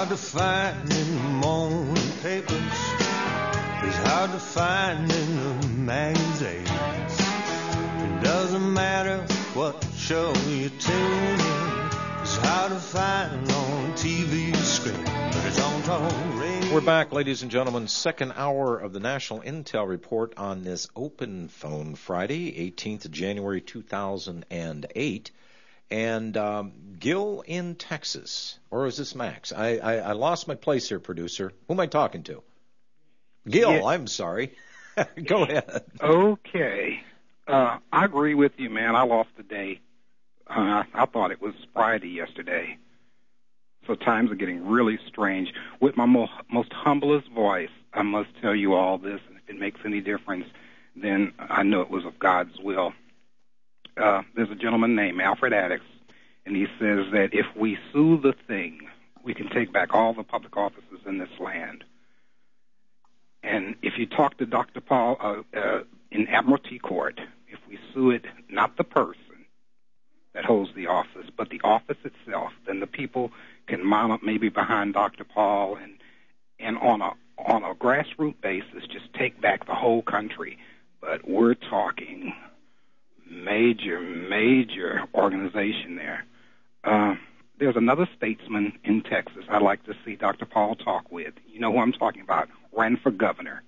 hard to find in the morning papers. It's hard to find in the magazines. It doesn't matter what show you tune in. It's hard to find on TV screen, but it's on talk radio. We're back, ladies and gentlemen. Second hour of the National Intel Report on this Open Phone Friday, 18th of January 2008. And Gil in Texas, or is this Max? I lost my place here, producer. Who am I talking to? Gil, yeah. I'm sorry. Go ahead. Okay. I agree with you, man. I lost a day. I thought it was Friday yesterday. So times are getting really strange. With my most humblest voice, I must tell you all this, and if it makes any difference, then I know it was of God's will. There's a gentleman named Alfred Addix, and he says that if we sue the thing, we can take back all the public offices in this land. And if you talk to Dr. Paul in Admiralty Court, if we sue it, not the person that holds the office, but the office itself, then the people can mount up maybe behind Dr. Paul and on a grassroots basis just take back the whole country. But we're talking major organization there. There's another statesman in Texas I'd like to see Dr. Paul talk with. You know who I'm talking about? Ran for governor.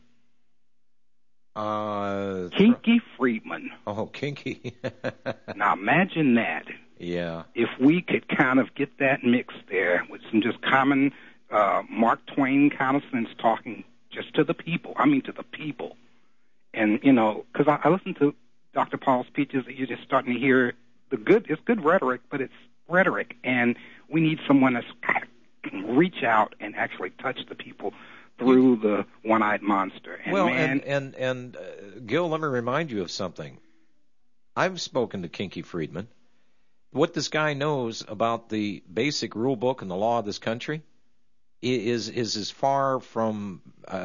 Kinky Friedman. Oh, Kinky. Now imagine that. Yeah. If we could kind of get that mix there with some just common Mark Twain kind of sense talking just to the people. I mean to the people. And, you know, because I listen to Dr. Paul's speeches, that you're just starting to hear it's good rhetoric, but it's rhetoric. And we need someone that can reach out and actually touch the people through the one-eyed monster. And well, man, and Gil, let me remind you of something. I've spoken to Kinky Friedman. What this guy knows about the basic rule book and the law of this country is as far from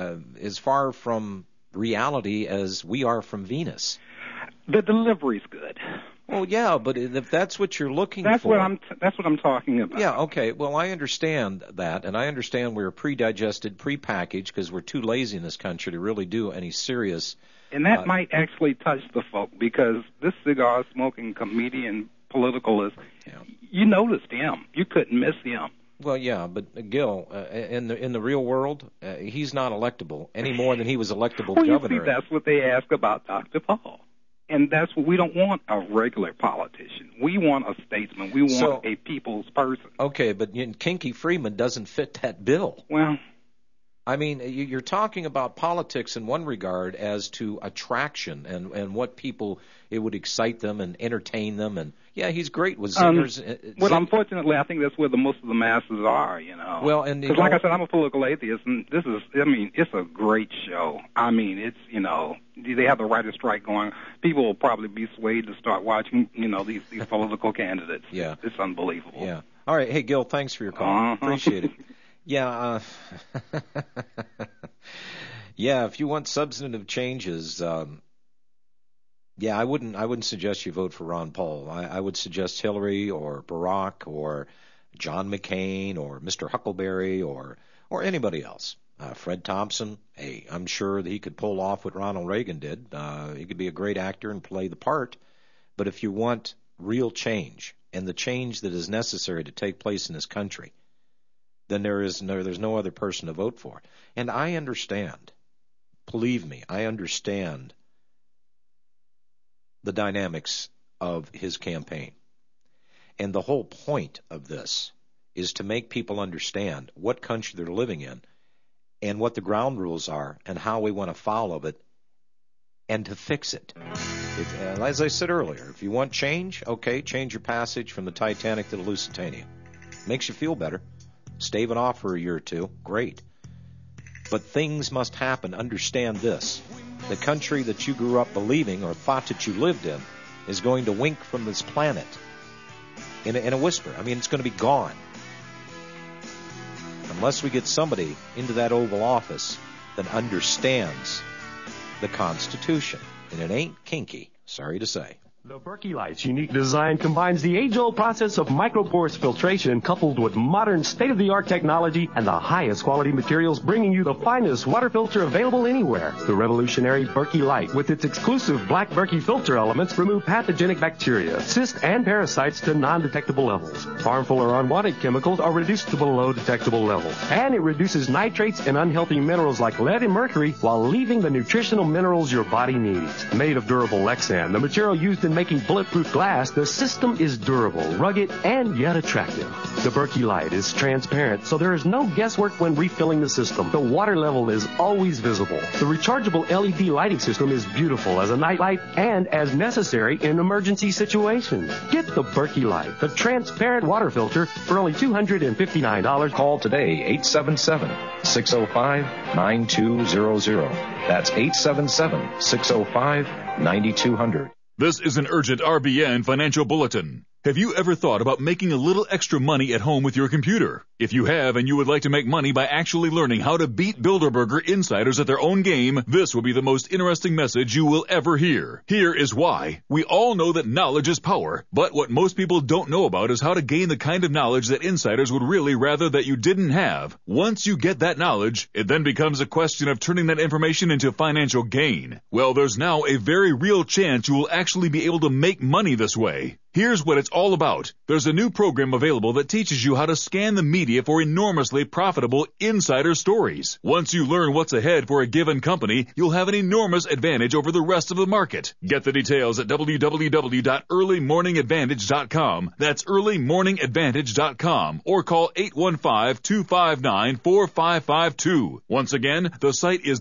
reality as we are from Venus. The delivery's good. Well, yeah, but if that's what you're looking for, that's what I'm talking about. Yeah, okay. Well, I understand that, and I understand we're pre-digested, pre-packaged, because we're too lazy in this country to really do any serious. And that might actually touch the folk, because this cigar-smoking comedian politicalist, you noticed him. You couldn't miss him. Well, yeah, but Gil, in the real world, he's not electable any more than he was electable governor. You see, that's what they ask about Dr. Paul. And that's what we don't want, a regular politician. We want a statesman. We want a people's person. Okay, but Kinky Friedman doesn't fit that bill. Well, I mean, you're talking about politics in one regard as to attraction and what people, it would excite them and entertain them. And, yeah, he's great with singers. Well, unfortunately, I think that's where most of the masses are, you know. Well, and because, like I said, I'm a political atheist, and it's a great show. I mean, it's, you know, they have the writer's strike going. People will probably be swayed to start watching, you know, these political candidates. Yeah. It's unbelievable. Yeah. All right. Hey, Gil, thanks for your call. Appreciate it. Yeah, yeah. If you want substantive changes, yeah, I wouldn't suggest you vote for Ron Paul. I would suggest Hillary or Barack or John McCain or Mr. Huckleberry or anybody else. Fred Thompson. Hey, I'm sure that he could pull off what Ronald Reagan did. He could be a great actor and play the part. But if you want real change and the change that is necessary to take place in this country, then there's no other person to vote for. And I understand, believe me, I understand the dynamics of his campaign. And the whole point of this is to make people understand what country they're living in and what the ground rules are and how we want to follow it and to fix it. As I said earlier, if you want change, okay, change your passage from the Titanic to the Lusitania. Makes you feel better. Staving off for a year or two, great. But things must happen. Understand this. The country that you grew up believing or thought that you lived in is going to wink from this planet in a whisper. I mean, it's going to be gone. Unless we get somebody into that Oval Office that understands the Constitution. And it ain't kinky, sorry to say. The Berkey Light's unique design combines the age-old process of microporous filtration coupled with modern state-of-the-art technology and the highest quality materials, bringing you the finest water filter available anywhere. The revolutionary Berkey Light, with its exclusive black Berkey filter elements, remove pathogenic bacteria, cysts, and parasites to non-detectable levels. Harmful or unwanted chemicals are reduced to below detectable levels. And it reduces nitrates and unhealthy minerals like lead and mercury while leaving the nutritional minerals your body needs. Made of durable Lexan, the material used in making bulletproof glass, the system is durable, rugged, and yet attractive. The Berkey Light is transparent, so there is no guesswork when refilling the system. The water level is always visible. The rechargeable LED lighting system is beautiful as a nightlight and as necessary in emergency situations. Get the Berkey Light, the transparent water filter, for only $259. Call today, 877-605-9200. That's 877-605-9200. This is an urgent RBN financial bulletin. Have you ever thought about making a little extra money at home with your computer? If you have and you would like to make money by actually learning how to beat Bilderberger insiders at their own game, this will be the most interesting message you will ever hear. Here is why. We all know that knowledge is power, but what most people don't know about is how to gain the kind of knowledge that insiders would really rather that you didn't have. Once you get that knowledge, it then becomes a question of turning that information into financial gain. Well, there's now a very real chance you will actually be able to make money this way. Here's what it's all about. There's a new program available that teaches you how to scan the media for enormously profitable insider stories. Once you learn what's ahead for a given company, you'll have an enormous advantage over the rest of the market. Get the details at www.earlymorningadvantage.com. That's earlymorningadvantage.com, or call 815-259-4552. Once again, the site is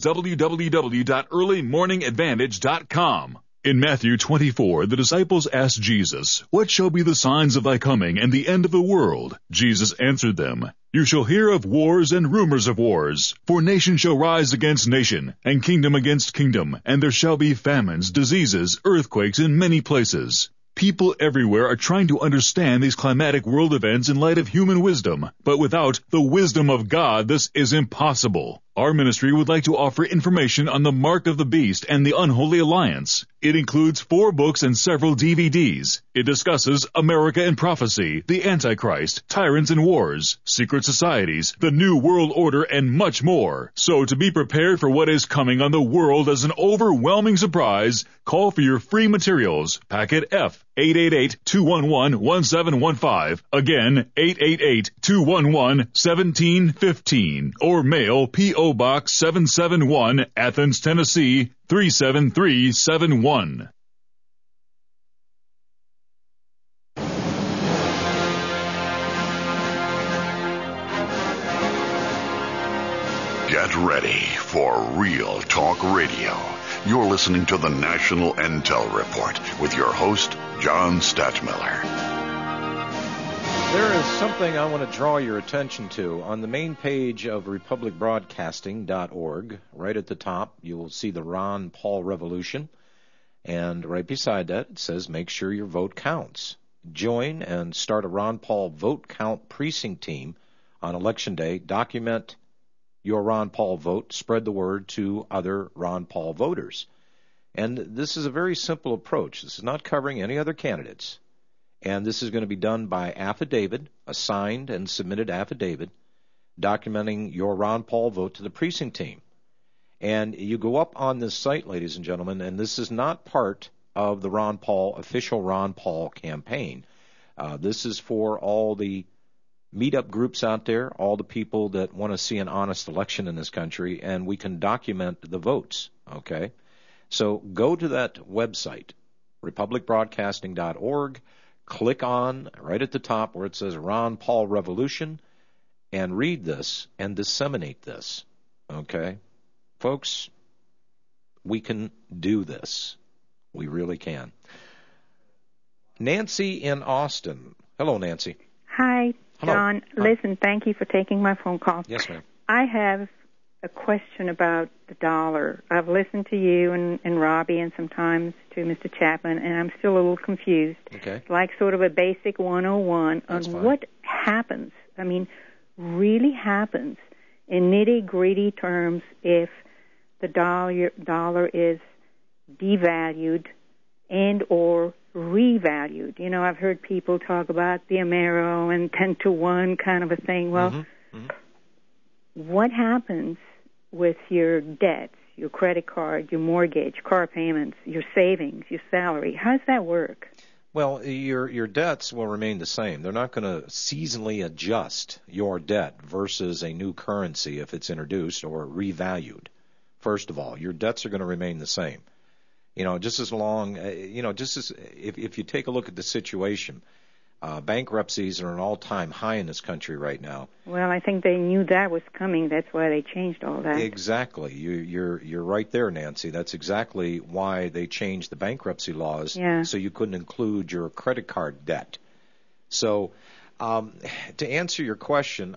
www.earlymorningadvantage.com. In Matthew 24, the disciples asked Jesus, "What shall be the signs of thy coming and the end of the world?" Jesus answered them, "You shall hear of wars and rumors of wars. For nation shall rise against nation, and kingdom against kingdom, and there shall be famines, diseases, earthquakes in many places." People everywhere are trying to understand these climatic world events in light of human wisdom, but without the wisdom of God, this is impossible. Our ministry would like to offer information on the Mark of the Beast and the Unholy Alliance. It includes 4 books and several DVDs. It discusses America and Prophecy, the Antichrist, Tyrants and Wars, Secret Societies, the New World Order, and much more. So to be prepared for what is coming on the world as an overwhelming surprise, call for your free materials. Packet F, 888-211-1715. Again, 888-211-1715. Or mail P.O. Box 771, Athens, Tennessee, 37371. Get ready for Real Talk Radio. You're listening to the National Intel Report with your host, John Stadtmiller. There is something I want to draw your attention to. On the main page of republicbroadcasting.org, right at the top, you will see the Ron Paul Revolution. And right beside that, it says, make sure your vote counts. Join and start a Ron Paul vote count precinct team on Election Day. Document your Ron Paul vote. Spread the word to other Ron Paul voters. And this is a very simple approach. This is not covering any other candidates. And this is going to be done by affidavit, a signed and submitted affidavit, documenting your Ron Paul vote to the precinct team. And you go up on this site, ladies and gentlemen, and this is not part of the Ron Paul, official Ron Paul campaign. This is for all the meetup groups out there, all the people that want to see an honest election in this country, and we can document the votes, okay? So go to that website, republicbroadcasting.org. Click on right at the top where it says Ron Paul Revolution and read this and disseminate this. Okay? Folks, we can do this. We really can. Nancy in Austin. Hello, Nancy. Hi, John. Hello. Listen, thank you for taking my phone call. Yes, ma'am. I have a question about the dollar. I've listened to you and Robbie and sometimes to Mr. Chapman, and I'm still a little confused. Okay. Like sort of a basic 101 That's on fine. what happens, I mean, really happens in nitty-gritty terms if the dollar is devalued and or revalued. You know, I've heard people talk about the Amero and 10-to-1 kind of a thing. Well, what happens with your debts, your credit card, your mortgage, car payments, your savings, your salary? How does that work? Well, your debts will remain the same. They're not going to seasonally adjust your debt versus a new currency if it's introduced or revalued. First of all, your debts are going to remain the same. You know, just as long, just as if you take a look at the situation, bankruptcies are an all-time high in this country right now. Well, I think they knew that was coming. That's why they changed all that. Exactly. You're right there, Nancy. That's exactly why they changed the bankruptcy laws, so you couldn't include your credit card debt. So, to answer your question,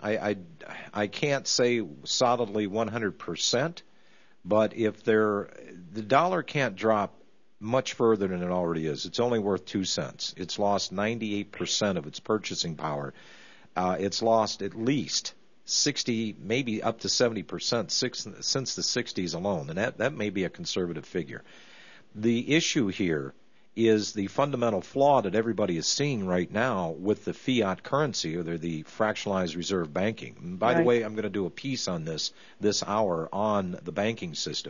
I can't say solidly 100%, but if the dollar can't drop much further than it already is. It's only worth 2 cents. It's lost 98% of its purchasing power. It's lost at least 60, maybe up to 70% since the 60s alone, and that may be a conservative figure. The issue here is the fundamental flaw that everybody is seeing right now with the fiat currency, or the fractionalized reserve banking. And by the way, I'm going to do a piece on this hour on the banking system.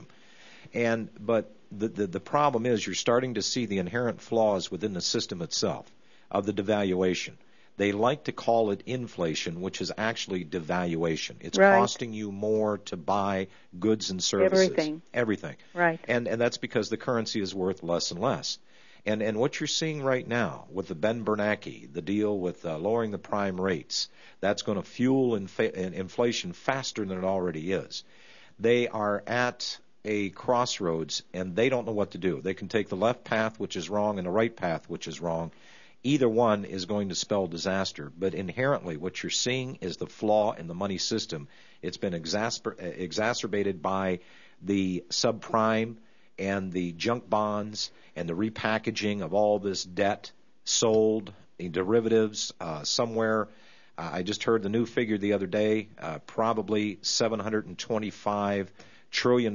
But the problem is you're starting to see the inherent flaws within the system itself of the devaluation. They like to call it inflation, which is actually devaluation. It's costing you more to buy goods and services. Everything. Right. And that's because the currency is worth less and less. And what you're seeing right now with the Ben Bernanke, the deal with lowering the prime rates, that's going to fuel inflation faster than it already is. They are at a crossroads, and they don't know what to do. They can take the left path, which is wrong, and the right path, which is wrong. Either one is going to spell disaster. But inherently, what you're seeing is the flaw in the money system. It's been exacerbated by the subprime and the junk bonds and the repackaging of all this debt sold in derivatives somewhere. I just heard the new figure the other day, probably $725 trillion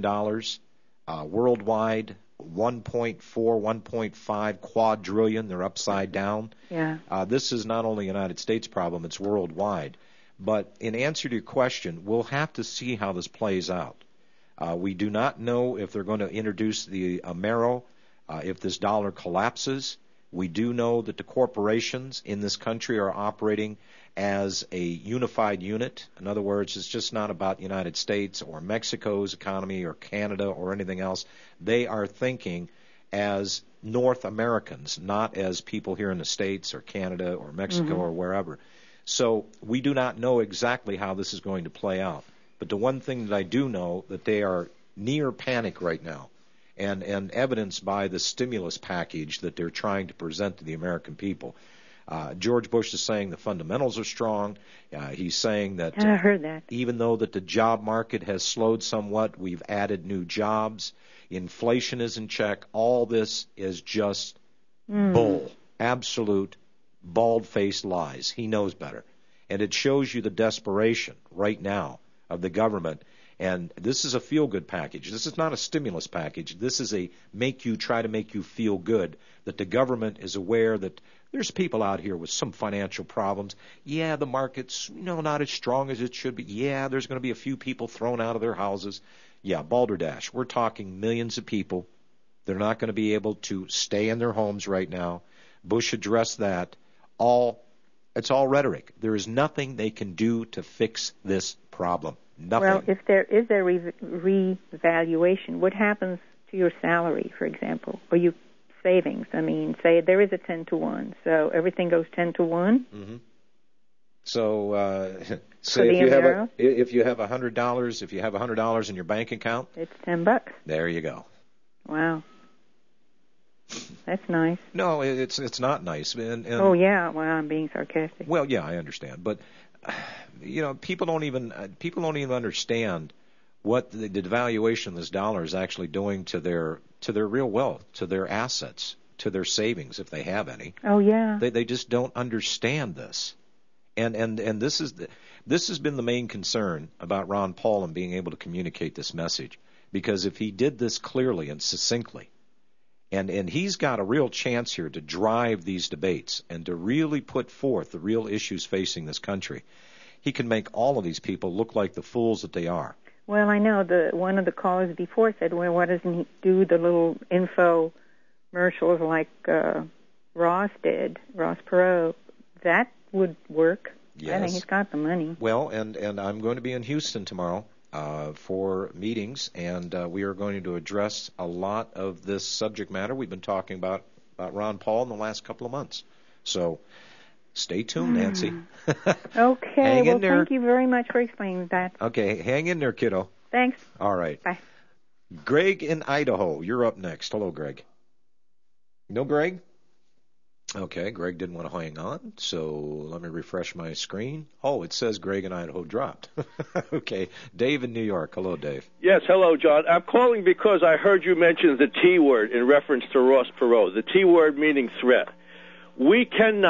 worldwide, 1.4, 1.5 quadrillion. They're upside down. Yeah. This is not only a United States problem, it's worldwide. But in answer to your question, we'll have to see how this plays out. We do not know if they're going to introduce the Amero, if this dollar collapses. We do know that the corporations in this country are operating as a unified unit. In other words, it's just not about the United States or Mexico's economy or Canada or anything else. They are thinking as North Americans, not as people here in the States or Canada or Mexico or wherever. So we do not know exactly how this is going to play out. But the one thing that I do know, that they are near panic right now, and evidenced by the stimulus package that they're trying to present to the American people. George Bush is saying the fundamentals are strong. He's saying that, I heard that, even though that the job market has slowed somewhat, we've added new jobs. Inflation is in check. All this is just bull, absolute bald-faced lies. He knows better. And it shows you the desperation right now of the government. And this is a feel-good package. This is not a stimulus package. This is a try to make you feel good, that the government is aware that there's people out here with some financial problems. Yeah, the market's not as strong as it should be. Yeah, there's going to be a few people thrown out of their houses. Yeah, balderdash. We're talking millions of people. They're not going to be able to stay in their homes right now. Bush addressed that. It's all rhetoric. There is nothing they can do to fix this problem. Nothing. Well, if there is a revaluation, what happens to your salary, for example, or your savings? I mean, say there is a 10-to-1, so everything goes 10-to-1. Mm-hmm. So, if you have $100 in your bank account, it's $10. There you go. Wow. That's nice. No, it's not nice. Oh yeah, well, I'm being sarcastic. Well, yeah, I understand, but people don't even understand what the devaluation of this dollar is actually doing to their real wealth, to their assets, to their savings if they have any. Oh yeah. They just don't understand this, and this has been the main concern about Ron Paul and being able to communicate this message, because if he did this clearly and succinctly, And he's got a real chance here to drive these debates and to really put forth the real issues facing this country. He can make all of these people look like the fools that they are. Well, I know one of the callers before said, well, why doesn't he do the little info commercials like Ross did, Ross Perot? That would work. Yes. I think he's got the money. Well, and I'm going to be in Houston tomorrow for meetings, and we are going to address a lot of this subject matter we've been talking about Ron Paul in the last couple of months. So stay tuned, Nancy. Okay. Hang in well, there. Thank you very much for explaining that. Okay, hang in there, kiddo. Thanks. All right. Bye. Greg in Idaho, you're up next. Hello, Greg. No, Greg? Okay, Greg didn't want to hang on, so let me refresh my screen. Oh, it says Greg in Idaho dropped. Okay, Dave in New York. Hello, Dave. Yes, hello, John. I'm calling because I heard you mention the T word in reference to Ross Perot, the T word meaning threat. We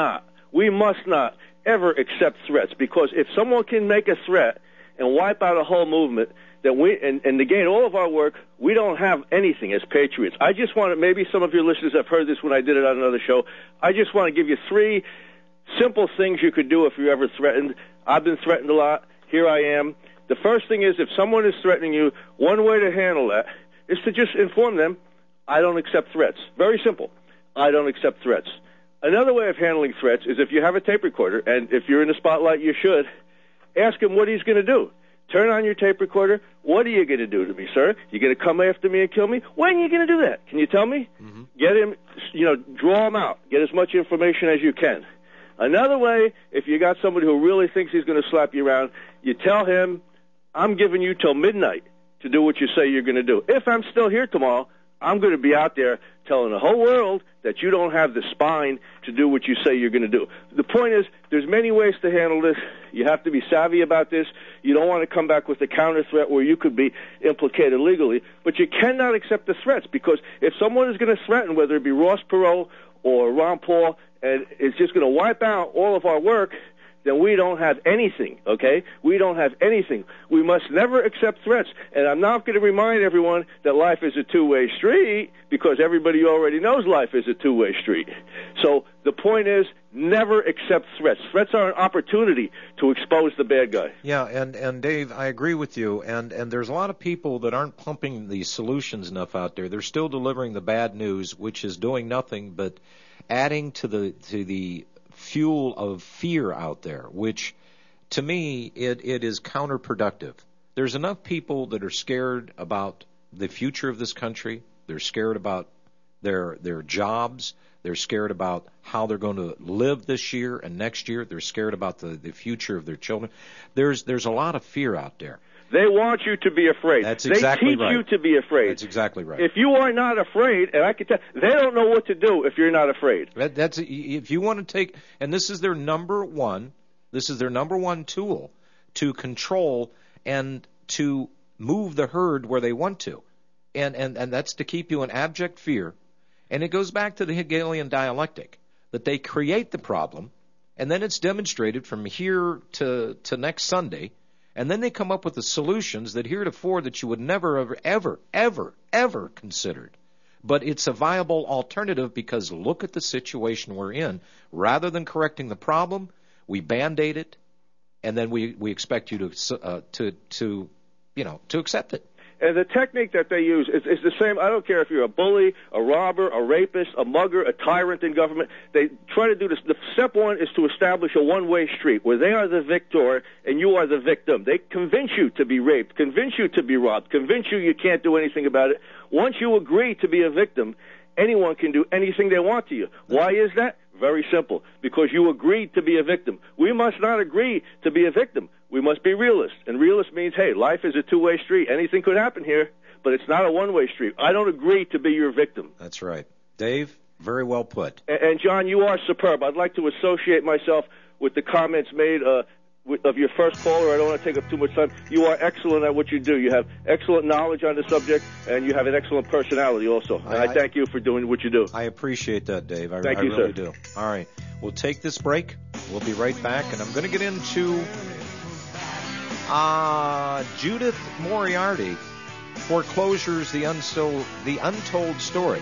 must not ever accept threats, because if someone can make a threat and wipe out a whole movement, then and negate all of our work, we don't have anything as patriots. I just want to, maybe some of your listeners have heard this when I did it on another show, I just want to give you 3 simple things you could do if you're ever threatened. I've been threatened a lot. Here I am. The first thing is, if someone is threatening you, one way to handle that is to just inform them, I don't accept threats. Very simple. I don't accept threats. Another way of handling threats is, if you have a tape recorder, and if you're in the spotlight, you should, ask him what he's going to do. Turn on your tape recorder. What are you going to do to me, sir? You going to come after me and kill me? When are you going to do that? Can you tell me? Mm-hmm. Get him, draw him out. Get as much information as you can. Another way, if you got somebody who really thinks he's going to slap you around, you tell him, I'm giving you till midnight to do what you say you're going to do. If I'm still here tomorrow, I'm going to be out there telling the whole world that you don't have the spine to do what you say you're going to do. The point is, there's many ways to handle this. You have to be savvy about this. You don't want to come back with a counter threat where you could be implicated legally, but you cannot accept the threats, because if someone is going to threaten, whether it be Ross Perot or Ron Paul, and it's just going to wipe out all of our work, then we don't have anything, okay? We don't have anything. We must never accept threats. And I'm not going to remind everyone that life is a two-way street, because everybody already knows life is a two-way street. So the point is, never accept threats. Threats are an opportunity to expose the bad guy. Yeah, and Dave, I agree with you. And there's a lot of people that aren't pumping the solutions enough out there. They're still delivering the bad news, which is doing nothing but adding to the fuel of fear out there, which to me it is counterproductive. There's enough people that are scared about the future of this country. They're scared about their jobs. They're scared about how they're going to live this year and next year. They're scared about the future of their children. There's a lot of fear out there. They want you to be afraid. That's exactly right. They teach you to be afraid. That's exactly right. If you are not afraid, and I can tell, they don't know what to do if you're not afraid. That's if you want to take, and this is their number one tool to control and to move the herd where they want to, and that's to keep you in abject fear. And it goes back to the Hegelian dialectic, that they create the problem, and then it's demonstrated from here to next Sunday. And then they come up with the solutions that heretofore that you would never, ever considered. But it's a viable alternative, because look at the situation we're in. Rather than correcting the problem, we Band-Aid it, and then we expect you to accept it. And the technique that they use is the same. I don't care if you're a bully, a robber, a rapist, a mugger, a tyrant in government. They try to do this. The step one is to establish a one-way street where they are the victor and you are the victim. They convince you to be raped, convince you to be robbed, convince you can't do anything about it. Once you agree to be a victim, anyone can do anything they want to you. Why is that? Very simple. Because you agreed to be a victim. We must not agree to be a victim. We must be realists. And realist means, hey, life is a two-way street. Anything could happen here, but it's not a one-way street. I don't agree to be your victim. That's right. Dave, very well put. And John, you are superb. I'd like to associate myself with the comments made of your first caller. I don't want to take up too much time. You are excellent at what you do. You have excellent knowledge on the subject, and you have an excellent personality also. And I thank you for doing what you do. I appreciate that, Dave. I Thank you, really sir. do. All right. We'll take this break. We'll be right back, and I'm going to get into Judith Moriarty, Foreclosures, the Untold Story.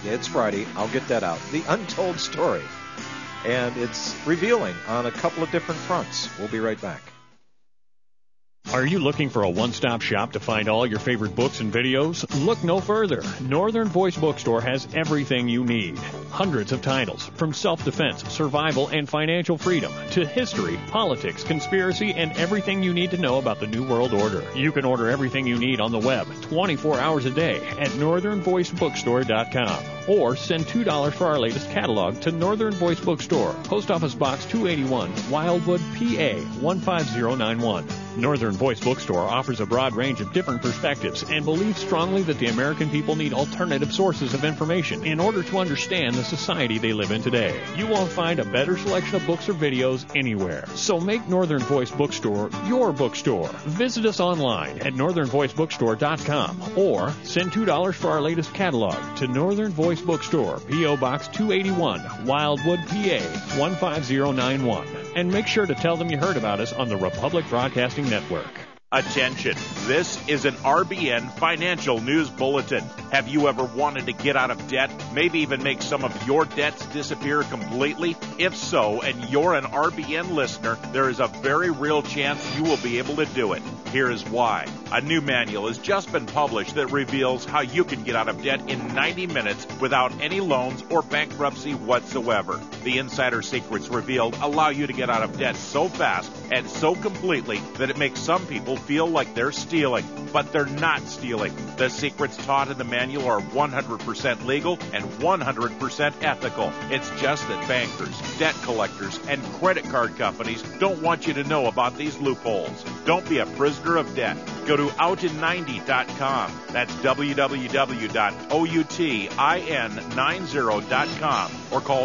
It's Friday. I'll get that out. The Untold Story. And it's revealing on a couple of different fronts. We'll be right back. Are you looking for a one-stop shop to find all your favorite books and videos? Look no further. Northern Voice Bookstore has everything you need. Hundreds of titles, from self-defense, survival, and financial freedom, to history, politics, conspiracy, and everything you need to know about the New World Order. You can order everything you need on the web 24 hours a day at northernvoicebookstore.com. Or send $2 for our latest catalog to Northern Voice Bookstore, Post Office Box 281, Wildwood, PA 15091. Northern Voice Bookstore offers a broad range of different perspectives and believes strongly that the American people need alternative sources of information in order to understand the society they live in today. You won't find a better selection of books or videos anywhere. So make Northern Voice Bookstore your bookstore. Visit us online at northernvoicebookstore.com or send $2 for our latest catalog to Northern Voice Bookstore, P.O. Box 281, Wildwood, PA 15091. And make sure to tell them you heard about us on the Republic Broadcasting Network. Attention, this is an RBN Financial News Bulletin. Have you ever wanted to get out of debt, maybe even make some of your debts disappear completely? If so, and you're an RBN listener, there is a very real chance you will be able to do it. Here is why. A new manual has just been published that reveals how you can get out of debt in 90 minutes without any loans or bankruptcy whatsoever. The insider secrets revealed allow you to get out of debt so fast and so completely that it makes some people feel like they're stealing, but they're not stealing. The secrets taught in the manual are 100% legal and 100% ethical. It's just that bankers, debt collectors, and credit card companies don't want you to know about these loopholes. Don't be a prisoner of debt. Go to outin90.com. That's www.outin90.com or call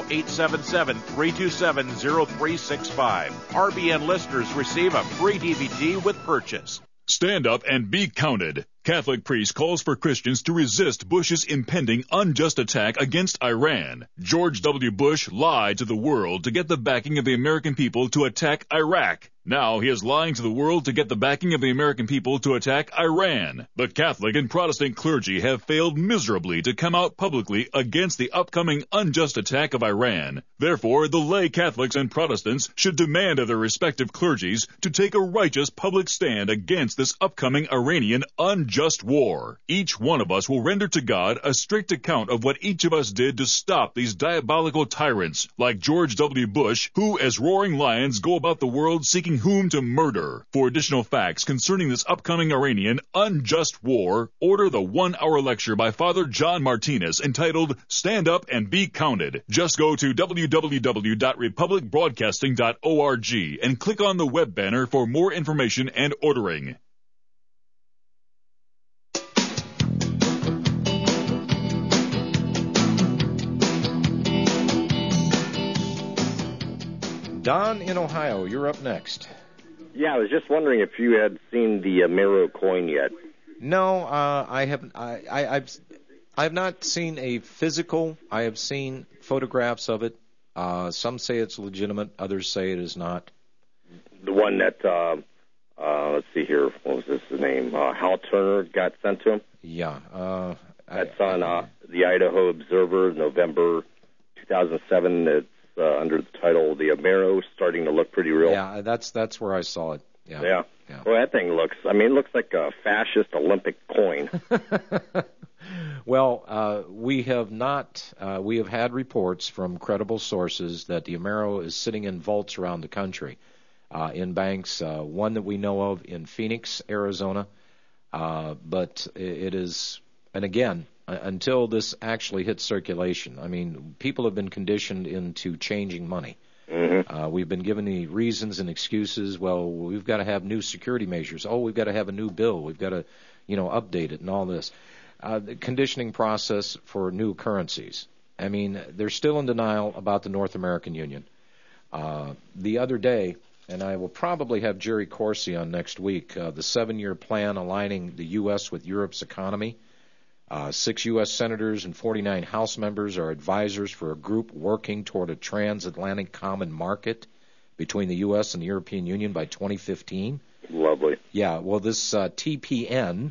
877-327-0365. RBN listeners receive a free DVD with purchase. Stand up and be counted. Catholic priest calls for Christians to resist Bush's impending unjust attack against Iran. George W. Bush lied to the world to get the backing of the American people to attack Iraq. Now he is lying to the world to get the backing of the American people to attack Iran. The Catholic and Protestant clergy have failed miserably to come out publicly against the upcoming unjust attack of Iran. Therefore, the lay Catholics and Protestants should demand of their respective clergies to take a righteous public stand against this upcoming Iranian unjust war. Each one of us will render to God a strict account of what each of us did to stop these diabolical tyrants like George W. Bush, who as roaring lions go about the world seeking whom to murder. For additional facts concerning this upcoming Iranian unjust war, order the 1-hour lecture by Father John Martinez entitled Stand Up and Be Counted. Just go to www.republicbroadcasting.org and click on the web banner for more information and ordering. Don in Ohio, you're up next. Yeah, I was just wondering if you had seen the Amero coin yet. No, I haven't. I've not seen a physical. I have seen photographs of it. Some say it's legitimate. Others say it is not. The one that, let's see here, what was this name? Hal Turner got sent to him? Yeah. That's on the Idaho Observer, November 2007. It's under the title "The Amero," starting to look pretty real. Yeah, that's where I saw it. Yeah. Well, that thing looks like a fascist Olympic coin. Well, we have had reports from credible sources that the Amero is sitting in vaults around the country, in banks. One that we know of in Phoenix, Arizona, but it is, and again, until this actually hits circulation. I mean, people have been conditioned into changing money. Mm-hmm. We've been given the reasons and excuses. Well, we've got to have new security measures. Oh, we've got to have a new bill. We've got to, update it and all this. The conditioning process for new currencies. I mean, they're still in denial about the North American Union. The other day, and I will probably have Jerry Corsi on next week, the 7-year plan aligning the U.S. with Europe's economy. 6 U.S. senators and 49 House members are advisors for a group working toward a transatlantic common market between the U.S. and the European Union by 2015. Lovely. Yeah, well, this TPN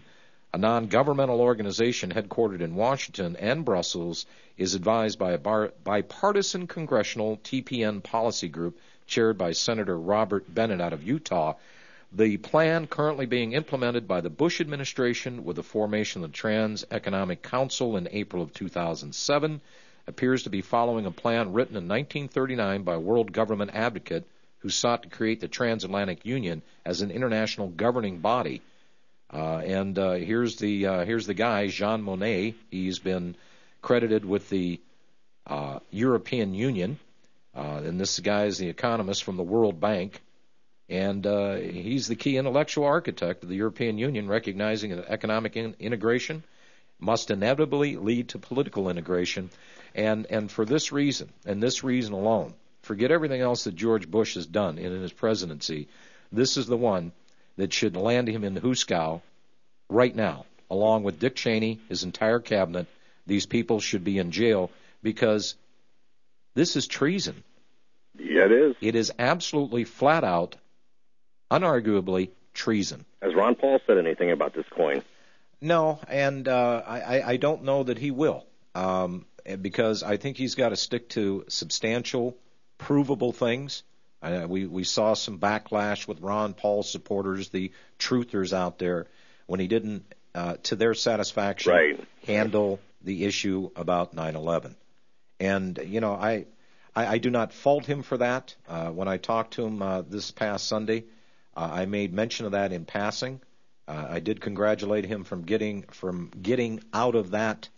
A non-governmental organization headquartered in Washington and Brussels is advised by a bipartisan congressional TPN policy group chaired by Senator Robert Bennett out of Utah. The plan currently being implemented by the Bush administration with the formation of the Trans-Economic Council in April of 2007 appears to be following a plan written in 1939 by a world government advocate who sought to create the Transatlantic Union as an international governing body. Here's the guy, Jean Monnet. He's been credited with the European Union, and this guy is the economist from the World Bank, and he's the key intellectual architect of the European Union, recognizing that economic integration must inevitably lead to political integration, and for this reason, and this reason alone, forget everything else that George Bush has done in his presidency. This is the one that should land him in the Huskow right now, along with Dick Cheney, his entire cabinet. These people should be in jail because this is treason. Yeah, it is. It is absolutely flat out, unarguably treason. Has Ron Paul said anything about this coin? No, and I don't know that he will, because I think he's got to stick to substantial, provable things. We saw some backlash with Ron Paul supporters, the truthers out there, when he didn't, to their satisfaction, handle the issue about 9/11. And, you know, I do not fault him for that. When I talked to him this past Sunday, I made mention of that in passing. I did congratulate him from getting out of that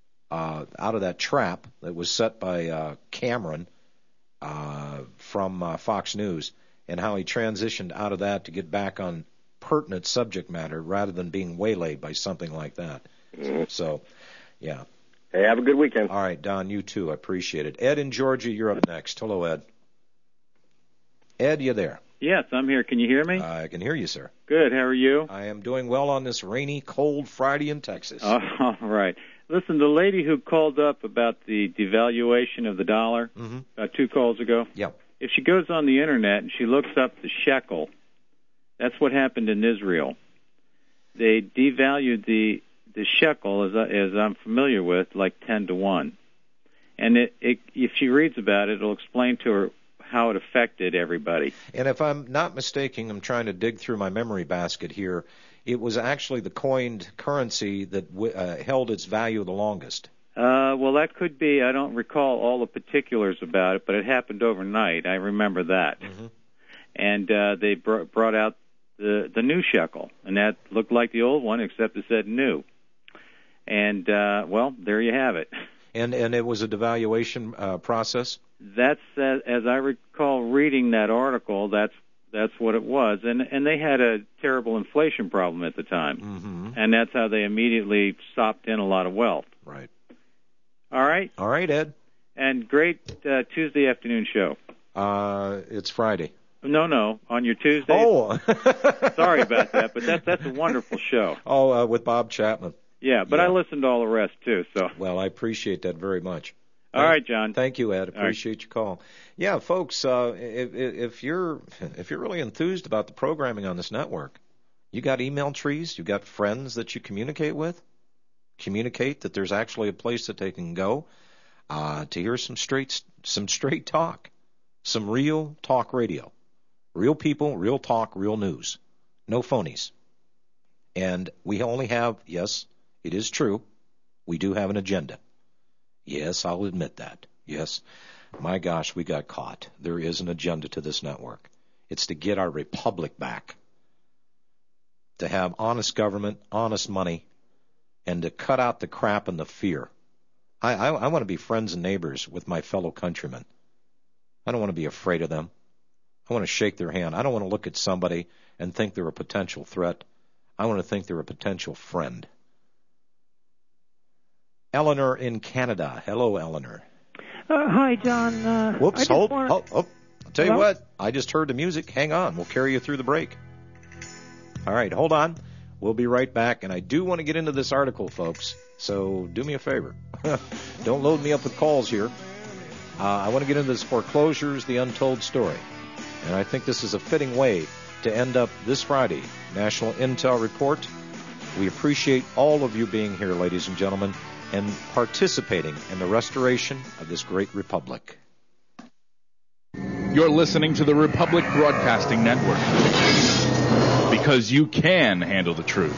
trap that was set by Cameron from Fox News, and how he transitioned out of that to get back on pertinent subject matter rather than being waylaid by something like that. Mm-hmm. So, yeah. Hey, have a good weekend. All right, Don, you too. I appreciate it. Ed in Georgia, you're up next. Hello, Ed. Ed, you there? Yes, I'm here. Can you hear me? I can hear you, sir. Good. How are you? I am doing well on this rainy, cold Friday in Texas. All right. Listen, the lady who called up about the devaluation of the dollar about 2 calls ago, if she goes on the Internet and she looks up the shekel, that's what happened in Israel. They devalued the shekel, as I'm familiar with, like 10-1. And if she reads about it, it'll explain to her how it affected everybody. And if I'm not mistaken, I'm trying to dig through my memory basket here, it was actually the coined currency that held its value the longest. Well, that could be. I don't recall all the particulars about it, but it happened overnight. I remember that. Mm-hmm. And they brought out the new shekel, and that looked like the old one, except it said new. And, well, there you have it. And it was a devaluation process? That's, as I recall reading that article, that's what it was. And they had a terrible inflation problem at the time. Mm-hmm. And that's how they immediately sopped in a lot of wealth. Right. All right? All right, Ed. And great Tuesday afternoon show. It's Friday. No, on your Tuesday. Oh. Sorry about that, but that's a wonderful show. Oh, with Bob Chapman. Yeah, but I listened to all the rest, too. So. Well, I appreciate that very much. All right, John. Thank you, Ed. Appreciate your call. Yeah, folks, if you're really enthused about the programming on this network, you got email trees, you got friends that you communicate with, communicate that there's actually a place that they can go to hear some straight talk, some real talk radio, real people, real talk, real news, no phonies. And we only have, yes, it is true, we do have an agenda. Yes, I'll admit that. Yes. My gosh, we got caught. There is an agenda to this network. It's to get our republic back, to have honest government, honest money, and to cut out the crap and the fear. I want to be friends and neighbors with my fellow countrymen. I don't want to be afraid of them. I want to shake their hand. I don't want to look at somebody and think they're a potential threat. I want to think they're a potential friend. Eleanor in Canada. Hello, Eleanor. Hi, John. Whoops, hold. I'll tell you what. I just heard the music. Hang on. We'll carry you through the break. All right, hold on. We'll be right back. And I do want to get into this article, folks. So do me a favor. Don't load me up with calls here. I want to get into this foreclosures, the untold story. And I think this is a fitting way to end up this Friday. National Intel Report. We appreciate all of you being here, ladies and gentlemen, and participating in the restoration of this great republic. You're listening to the Republic Broadcasting Network, because you can handle the truth.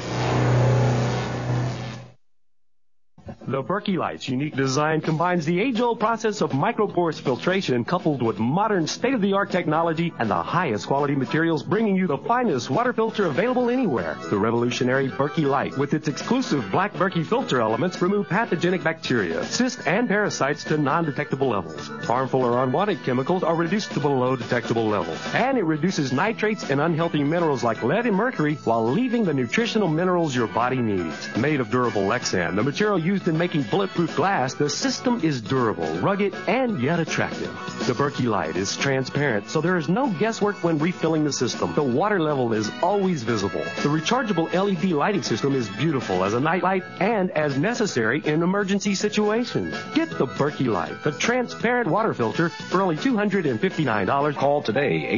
The Berkey Light's unique design combines the age-old process of micropores filtration coupled with modern state-of-the-art technology and the highest quality materials, bringing you the finest water filter available anywhere. The revolutionary Berkey Light, with its exclusive black Berkey filter elements, remove pathogenic bacteria, cysts, and parasites to non-detectable levels. Harmful or unwanted chemicals are reduced to below detectable levels. And it reduces nitrates and unhealthy minerals like lead and mercury while leaving the nutritional minerals your body needs. Made of durable Lexan, the material used in making bulletproof glass, the system is durable, rugged, and yet attractive. The Berkey Light is transparent, so there is no guesswork when refilling the system. The water level is always visible. The rechargeable LED lighting system is beautiful as a night light and as necessary in emergency situations. Get the Berkey Light, the transparent water filter, for only $259. Call today,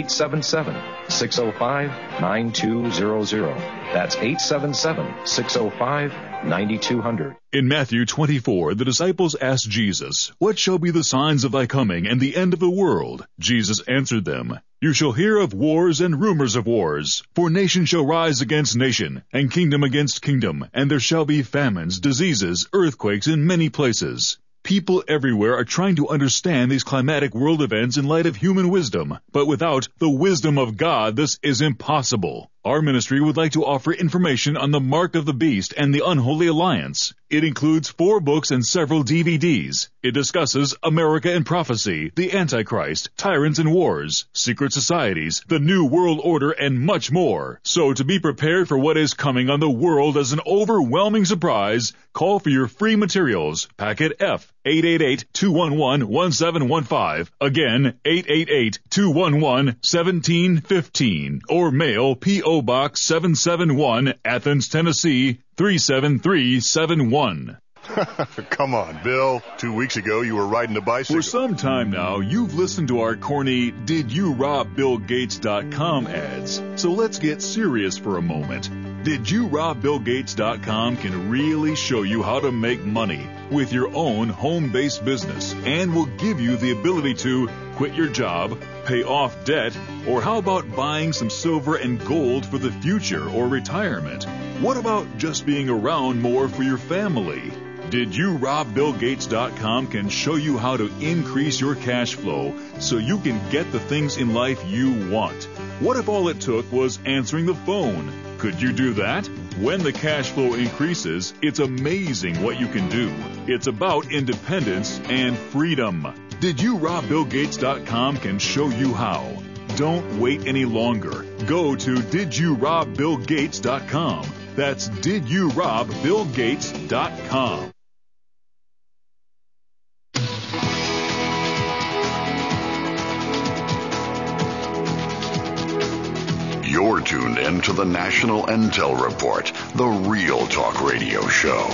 877-605-9200. That's 877-605-9200. In Matthew 24, the disciples asked Jesus, "What shall be the signs of thy coming and the end of the world?" Jesus answered them, "You shall hear of wars and rumors of wars. For nation shall rise against nation, and kingdom against kingdom, and there shall be famines, diseases, earthquakes in many places." People everywhere are trying to understand these climatic world events in light of human wisdom, but without the wisdom of God, this is impossible. Our ministry would like to offer information on the Mark of the Beast and the Unholy Alliance. It includes 4 books and several DVDs. It discusses America and Prophecy, the Antichrist, Tyrants and Wars, Secret Societies, the New World Order, and much more. So to be prepared for what is coming on the world as an overwhelming surprise, call for your free materials. Packet F, 888-211-1715. Again, 888-211-1715. Or mail P.O. Box 771, Athens, Tennessee, 37371. Come on, Bill. 2 weeks ago, you were riding a bicycle. For some time now, you've listened to our corny DidYouRobBillGates.com ads. So let's get serious for a moment. DidYouRobBillGates.com can really show you how to make money with your own home-based business and will give you the ability to quit your job, pay off debt, or how about buying some silver and gold for the future or retirement? What about just being around more for your family? DidYouRobBillGates.com can show you how to increase your cash flow so you can get the things in life you want. What if all it took was answering the phone? Could you do that? When the cash flow increases, it's amazing what you can do. It's about independence and freedom. DidYouRobBillGates.com can show you how. Don't wait any longer. Go to DidYouRobBillGates.com. That's DidYouRobBillGates.com. You're tuned in to the National Intel Report, the Real Talk Radio Show.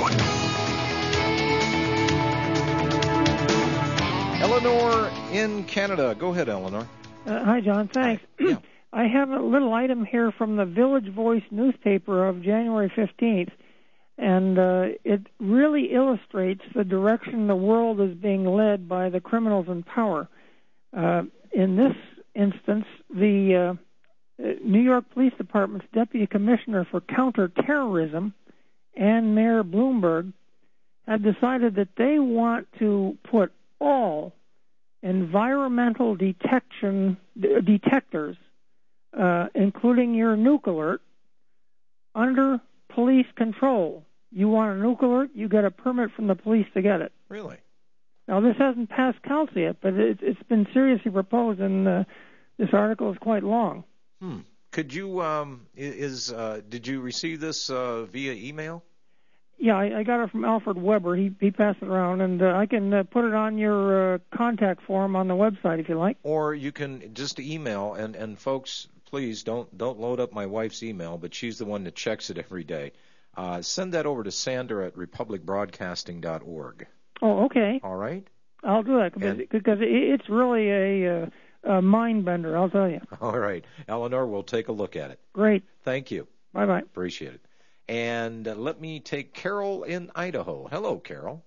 Eleanor in Canada. Go ahead, Eleanor. Hi, John. Thanks. Yeah. I have a little item here from the Village Voice newspaper of January 15th, and it really illustrates the direction the world is being led by the criminals in power. In this instance, the New York Police Department's Deputy Commissioner for Counterterrorism, Ann Mayer Bloomberg, had decided that they want to put all environmental detectors, including your nuke alert, under police control. You want a nuke alert, you get a permit from the police to get it. Really? Now, this hasn't passed council yet, but it's been seriously proposed, and this article is quite long. Could you, did you receive this via email? Yeah, I got it from Alfred Weber. He passed it around, and I can put it on your contact form on the website if you like. Or you can just email, and folks, please don't load up my wife's email, but she's the one that checks it every day. Send that over to Sander at republicbroadcasting.org. Oh, okay. All right. I'll do that because it's really a mind bender, I'll tell you. All right. Eleanor, we'll take a look at it. Great. Thank you. Bye-bye. Appreciate it. And let me take Carol in Idaho. Hello, Carol.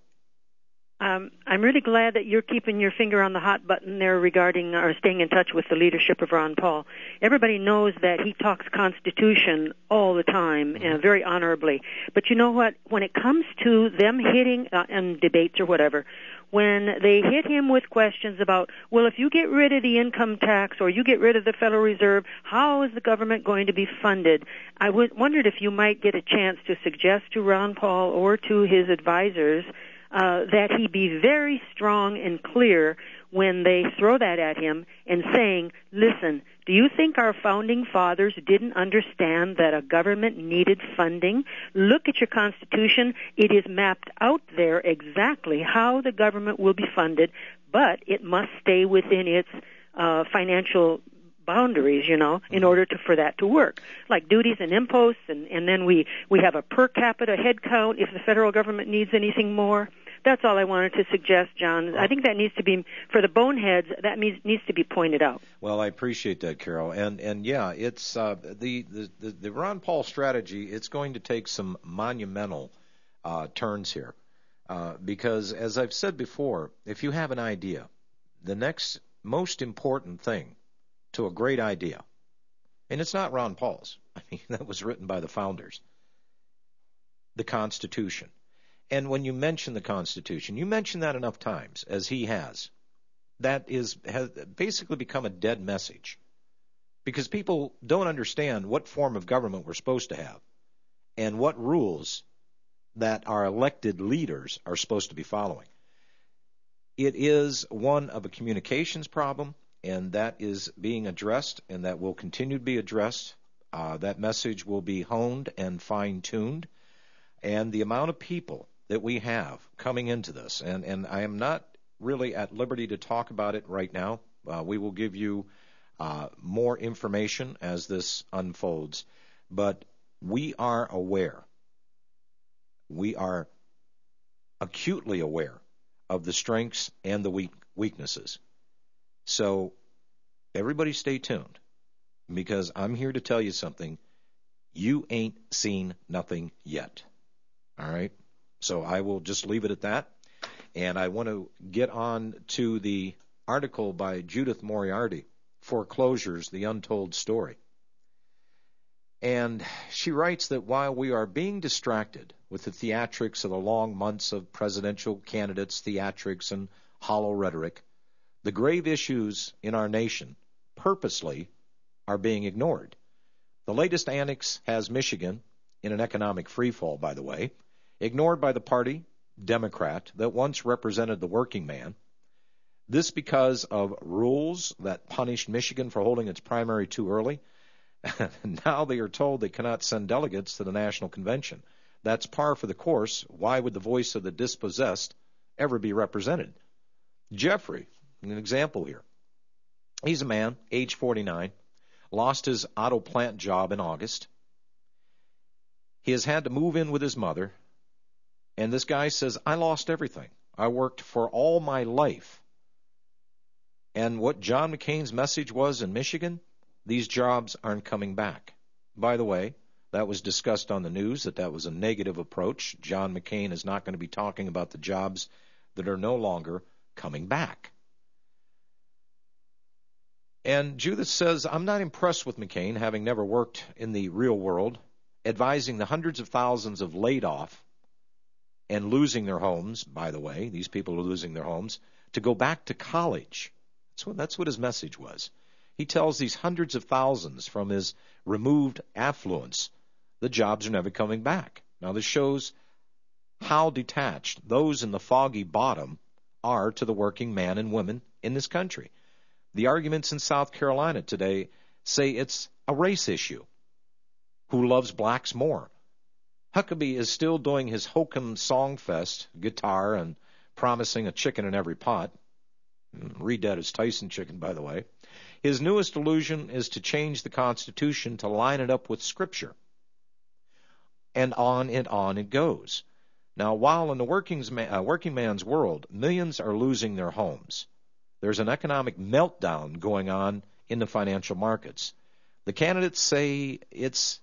I'm really glad that you're keeping your finger on the hot button there regarding or staying in touch with the leadership of Ron Paul. Everybody knows that he talks Constitution all the time, very honorably. But you know what? When it comes to them hitting in debates or whatever, when they hit him with questions about, well, if you get rid of the income tax or you get rid of the Federal Reserve, how is the government going to be funded? I wondered if you might get a chance to suggest to Ron Paul or to his advisors that he be very strong and clear when they throw that at him and saying, listen, do you think our founding fathers didn't understand that a government needed funding? Look at your Constitution. It is mapped out there exactly how the government will be funded, but it must stay within its financial boundaries, in order for that to work, like duties and imposts, and then we have a per capita head count if the federal government needs anything more. That's all I wanted to suggest, John. I think that needs to be, for the boneheads, that needs to be pointed out. Well, I appreciate that, Carol. And yeah, it's the Ron Paul strategy, it's going to take some monumental turns here. Because, as I've said before, if you have an idea, the next most important thing to a great idea, and it's not Ron Paul's, I mean, that was written by the founders, the Constitution. And when you mention the Constitution, you mention that enough times, as he has, that has basically become a dead message. Because people don't understand what form of government we're supposed to have and what rules that our elected leaders are supposed to be following. It is one of a communications problem, and that is being addressed, and that will continue to be addressed. That message will be honed and fine-tuned. And the amount of people that we have coming into this, and I am not really at liberty to talk about it right now. We will give you more information as this unfolds. But we are aware. We are acutely aware of the strengths and the weaknesses. So everybody stay tuned, because I'm here to tell you something. You ain't seen nothing yet. All right? So I will just leave it at that. And I want to get on to the article by Judith Moriarty, Foreclosures, The Untold Story. And she writes that while we are being distracted with the theatrics of the long months of presidential candidates' theatrics and hollow rhetoric, the grave issues in our nation purposely are being ignored. The latest annex has Michigan in an economic freefall, by the way, ignored by the party, Democrat, that once represented the working man. This because of rules that punished Michigan for holding its primary too early. Now they are told they cannot send delegates to the national convention. That's par for the course. Why would the voice of the dispossessed ever be represented? Jeffrey, an example here. He's a man, age 49, lost his auto plant job in August. He has had to move in with his mother. And this guy says, I lost everything. I worked for all my life. And what John McCain's message was in Michigan, these jobs aren't coming back. By the way, that was discussed on the news, that was a negative approach. John McCain is not going to be talking about the jobs that are no longer coming back. And Judith says, I'm not impressed with McCain, having never worked in the real world, advising the hundreds of thousands of laid off and losing their homes, by the way, these people are losing their homes, to go back to college. That's what his message was. He tells these hundreds of thousands from his removed affluence, the jobs are never coming back. Now this shows how detached those in the foggy bottom are to the working man and women in this country. The arguments in South Carolina today say it's a race issue. Who loves blacks more? Huckabee is still doing his hokum songfest guitar and promising a chicken in every pot. Read that as Tyson chicken, by the way. His newest illusion is to change the Constitution to line it up with Scripture. And on it goes. Now, while in the working man's world, millions are losing their homes, there's an economic meltdown going on in the financial markets. The candidates say it's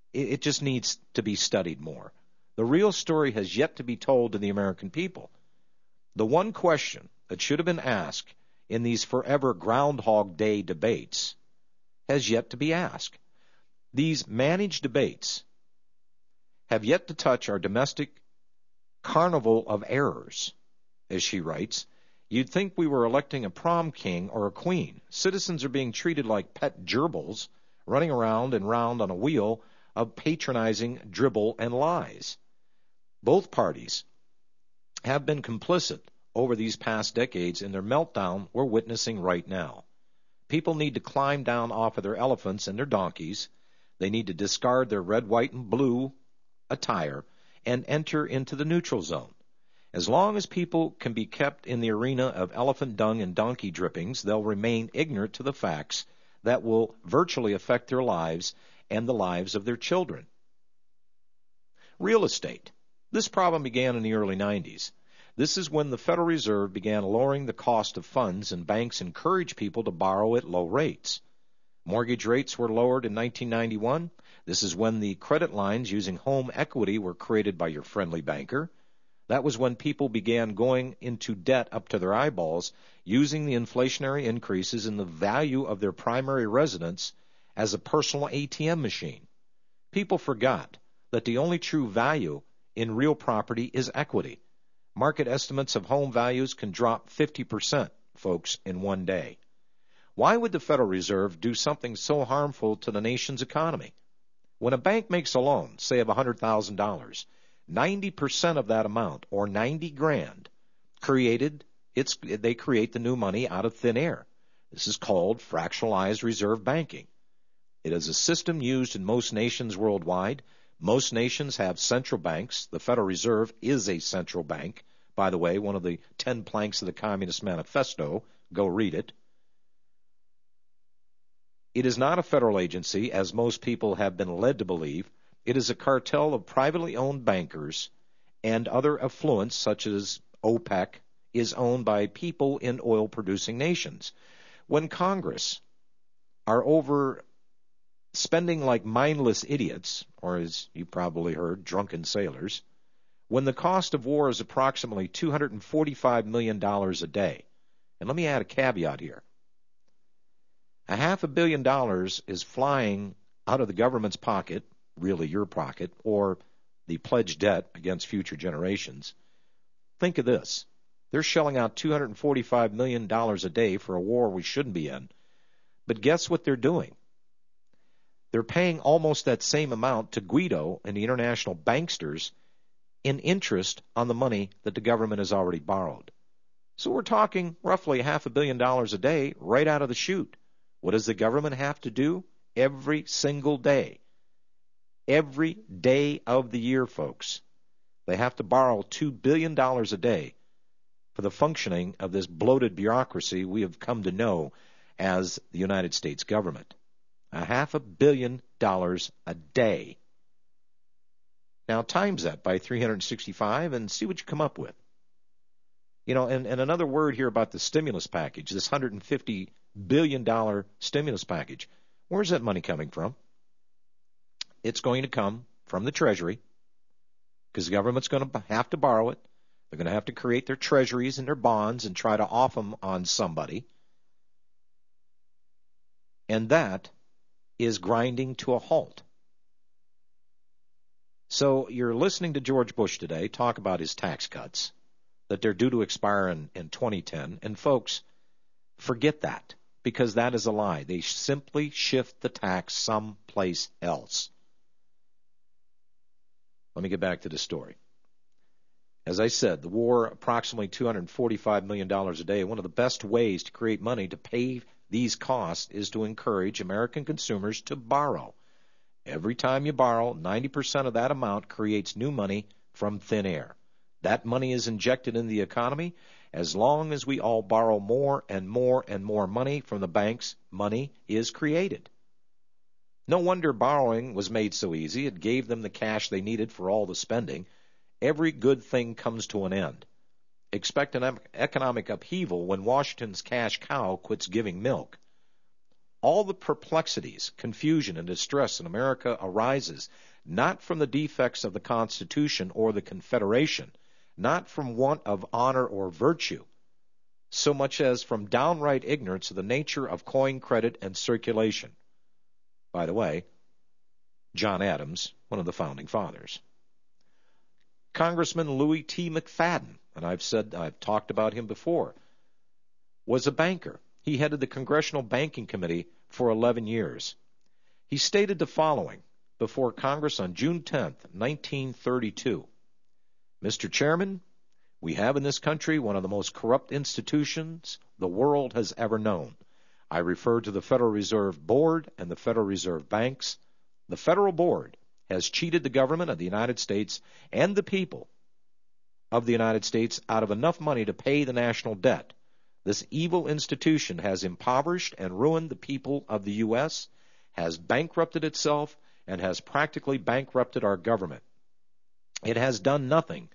It just needs to be studied more. The real story has yet to be told to the American people. The one question that should have been asked in these forever Groundhog Day debates has yet to be asked. These managed debates have yet to touch our domestic carnival of errors, as she writes. You'd think we were electing a prom king or a queen. Citizens are being treated like pet gerbils, running around and round on a wheel of patronizing dribble and lies. Both parties have been complicit over these past decades in their meltdown we're witnessing right now. People need to climb down off of their elephants and their donkeys. They need to discard their red, white, and blue attire and enter into the neutral zone. As long as people can be kept in the arena of elephant dung and donkey drippings, they'll remain ignorant to the facts that will virtually affect their lives and the lives of their children. Real estate. This problem began in the early 90s. This is when the Federal Reserve began lowering the cost of funds and banks encouraged people to borrow at low rates. Mortgage rates were lowered in 1991. This is when the credit lines using home equity were created by your friendly banker. That was when people began going into debt up to their eyeballs, using the inflationary increases in the value of their primary residence as a personal ATM machine. People forgot that the only true value in real property is equity. Market estimates of home values can drop 50%, folks, in one day. Why would the Federal Reserve do something so harmful to the nation's economy? When a bank makes a loan, say of $100,000, 90% of that amount, or $90,000, they create the new money out of thin air. This is called fractionalized reserve banking. It is a system used in most nations worldwide. Most nations have central banks. The Federal Reserve is a central bank. By the way, one of the 10 planks of the Communist Manifesto. Go read it. It is not a federal agency, as most people have been led to believe. It is a cartel of privately owned bankers and other affluents, such as OPEC, is owned by people in oil-producing nations. When Congress are over spending like mindless idiots, or as you probably heard, drunken sailors, when the cost of war is approximately $245 million a day, and let me add a caveat here, $500 million is flying out of the government's pocket, really your pocket, or the pledged debt against future generations. Think of this. They're shelling out $245 million a day for a war we shouldn't be in. But guess what they're doing? They're paying almost that same amount to Guido and the international banksters in interest on the money that the government has already borrowed. So we're talking roughly $500 million a day right out of the chute. What does the government have to do? Every single day. Every day of the year, folks. They have to borrow $2 billion a day for the functioning of this bloated bureaucracy we have come to know as the United States government. $500 million a day. Now times that by 365 and see what you come up with. You know, and another word here about the stimulus package, this $150 billion stimulus package. Where's that money coming from? It's going to come from the Treasury, because the government's going to have to borrow it. They're going to have to create their treasuries and their bonds and try to off them on somebody. And that is grinding to a halt. So you're listening to George Bush today talk about his tax cuts, that they're due to expire in 2010. And folks, forget that, because that is a lie. They simply shift the tax someplace else. Let me get back to the story. As I said, the war, approximately $245 million a day. One of the best ways to create money to pay these costs is to encourage American consumers to borrow. Every time you borrow, 90% of that amount creates new money from thin air. That money is injected in the economy. As long as we all borrow more and more and more money from the banks, money is created. No wonder borrowing was made so easy. It gave them the cash they needed for all the spending. Every good thing comes to an end. Expect an economic upheaval when Washington's cash cow quits giving milk. All the perplexities, confusion, and distress in America arises not from the defects of the Constitution or the Confederation, not from want of honor or virtue, so much as from downright ignorance of the nature of coin credit and circulation. By the way, John Adams, one of the founding fathers. Congressman Louis T. McFadden, and I've talked about him before, was a banker. He headed the Congressional Banking Committee for 11 years. He stated the following before Congress on June 10th, 1932. Mr. Chairman, we have in this country one of the most corrupt institutions the world has ever known. I refer to the Federal Reserve Board and the Federal Reserve Banks. The Federal Board has cheated the government of the United States and the people of the United States out of enough money to pay the national debt. This evil institution has impoverished and ruined the people of the U.S., has bankrupted itself, and has practically bankrupted our government. It has done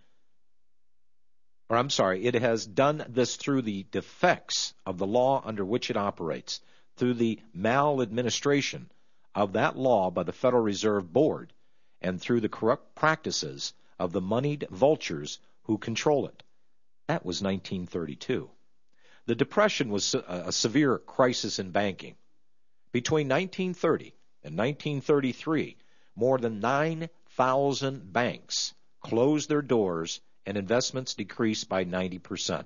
this through the defects of the law under which it operates, through the maladministration of that law by the Federal Reserve Board, and through the corrupt practices of the moneyed vultures who control it. That was 1932. The Depression was a severe crisis in banking. Between 1930 and 1933, more than 9,000 banks closed their doors and investments decreased by 90%.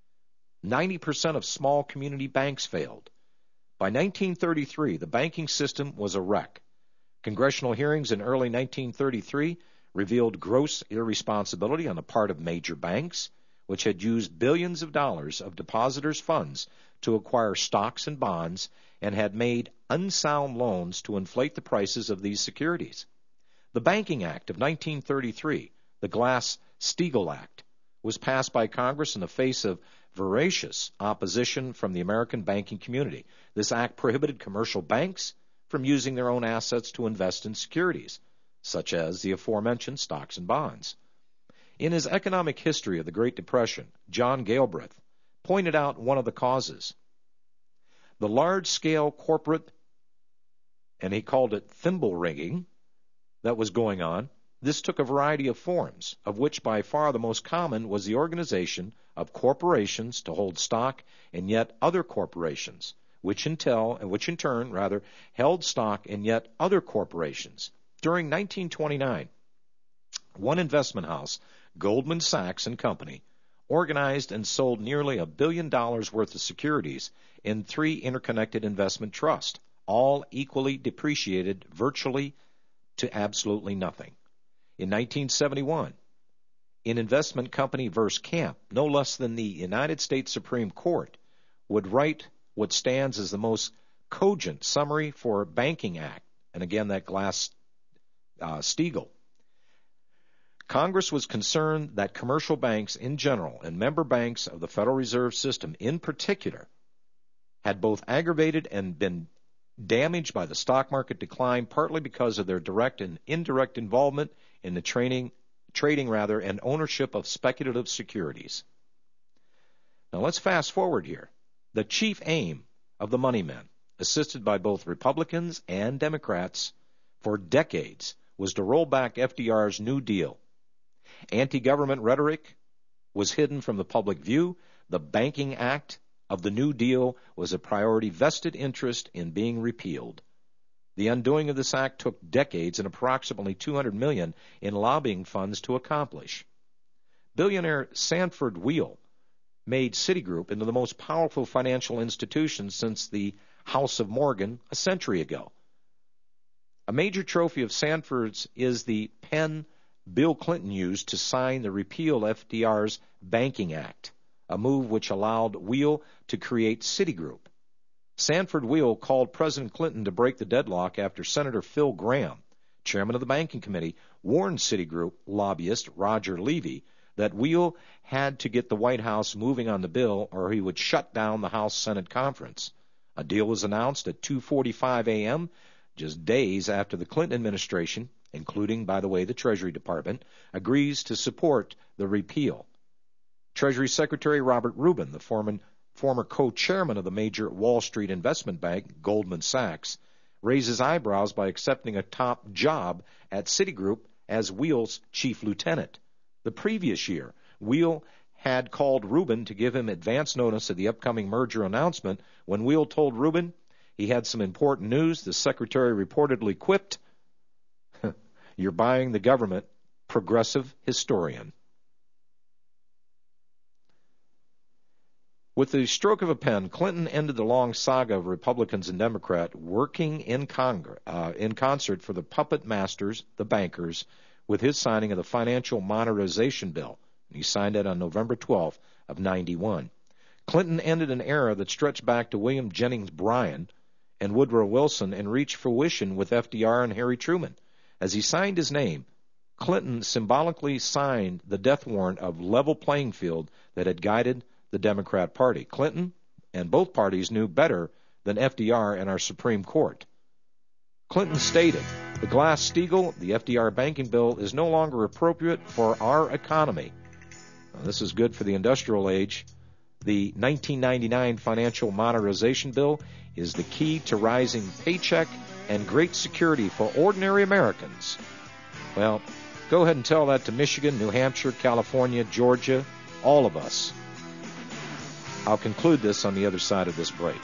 90% of small community banks failed. By 1933, the banking system was a wreck. Congressional hearings in early 1933 revealed gross irresponsibility on the part of major banks, which had used billions of dollars of depositors' funds to acquire stocks and bonds and had made unsound loans to inflate the prices of these securities. The Banking Act of 1933, the Glass-Steagall Act, was passed by Congress in the face of voracious opposition from the American banking community. This act prohibited commercial banks from using their own assets to invest in securities, such as the aforementioned stocks and bonds. In his economic history of the Great Depression, John Galbraith pointed out one of the causes. The large-scale corporate, and he called it thimble rigging, that was going on. This took a variety of forms, of which by far the most common was the organization of corporations to hold stock in yet other corporations, which in turn held stock in yet other corporations. During 1929, one investment house, Goldman Sachs and Company, organized and sold nearly $1 billion worth of securities in 3 interconnected investment trusts, all equally depreciated virtually to absolutely nothing. In 1971, in Investment Company versus Camp, no less than the United States Supreme Court would write what stands as the most cogent summary for Banking Act, and again that Glass-Steagall. Congress was concerned that commercial banks in general and member banks of the Federal Reserve System in particular had both aggravated and been damaged by the stock market decline, partly because of their direct and indirect involvement in the trading and ownership of speculative securities. Now let's fast forward here. The chief aim of the money men, assisted by both Republicans and Democrats for decades, was to roll back FDR's New Deal. Anti-government rhetoric was hidden from the public view. The Banking Act of the New Deal was a priority vested interest in being repealed. The undoing of this act took decades and approximately $200 million in lobbying funds to accomplish. Billionaire Sanford Weill made Citigroup into the most powerful financial institution since the House of Morgan a century ago. A major trophy of Sanford's is the pen Bill Clinton used to sign the repeal of FDR's Banking Act, a move which allowed Weill to create Citigroup. Sanford Weill called President Clinton to break the deadlock after Senator Phil Gramm, chairman of the Banking Committee, warned Citigroup lobbyist Roger Levy that Weill had to get the White House moving on the bill or he would shut down the House-Senate conference. A deal was announced at 2:45 a.m., just days after the Clinton administration, including, by the way, the Treasury Department, agrees to support the repeal. Treasury Secretary Robert Rubin, the former co-chairman of the major Wall Street investment bank, Goldman Sachs, raises eyebrows by accepting a top job at Citigroup as Wheel's chief lieutenant. The previous year, Wheel had called Rubin to give him advance notice of the upcoming merger announcement. When Wheel told Rubin he had some important news, the secretary reportedly quipped, "You're buying the government, progressive historian." With the stroke of a pen, Clinton ended the long saga of Republicans and Democrats working in concert for the puppet masters, the bankers, with his signing of the Financial Modernization Bill. He signed it on November 12th of 91. Clinton ended an era that stretched back to William Jennings Bryan and Woodrow Wilson and reached fruition with FDR and Harry Truman. As he signed his name, Clinton symbolically signed the death warrant of level playing field that had guided the Democrat Party. Clinton and both parties knew better than FDR and our Supreme Court. Clinton stated, "The Glass-Steagall, the FDR banking bill, is no longer appropriate for our economy." Now, this is good for the industrial age. The 1999 Financial Modernization Bill is the key to rising paycheck and great security for ordinary Americans. Well, go ahead and tell that to Michigan, New Hampshire, California, Georgia, all of us. I'll conclude this on the other side of this break.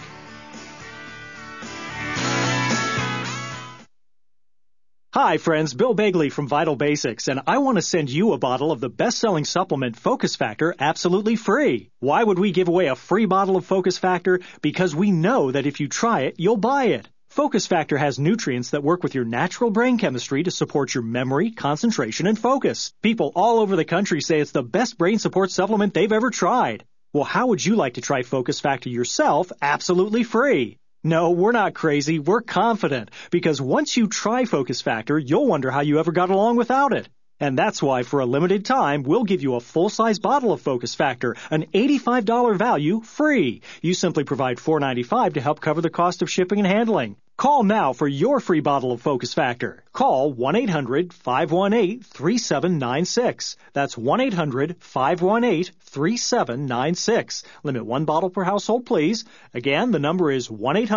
Hi, friends. Bill Begley from Vital Basics, and I want to send you a bottle of the best-selling supplement Focus Factor absolutely free. Why would we give away a free bottle of Focus Factor? Because we know that if you try it, you'll buy it. Focus Factor has nutrients that work with your natural brain chemistry to support your memory, concentration, and focus. People all over the country say it's the best brain support supplement they've ever tried. Well, how would you like to try Focus Factor yourself absolutely free? No, we're not crazy. We're confident. Because once you try Focus Factor, you'll wonder how you ever got along without it. And that's why, for a limited time, we'll give you a full-size bottle of Focus Factor, an $85 value, free. You simply provide $4.95 to help cover the cost of shipping and handling. Call now for your free bottle of Focus Factor. Call 1-800-518-3796. That's 1-800-518-3796. Limit one bottle per household, please. Again, the number is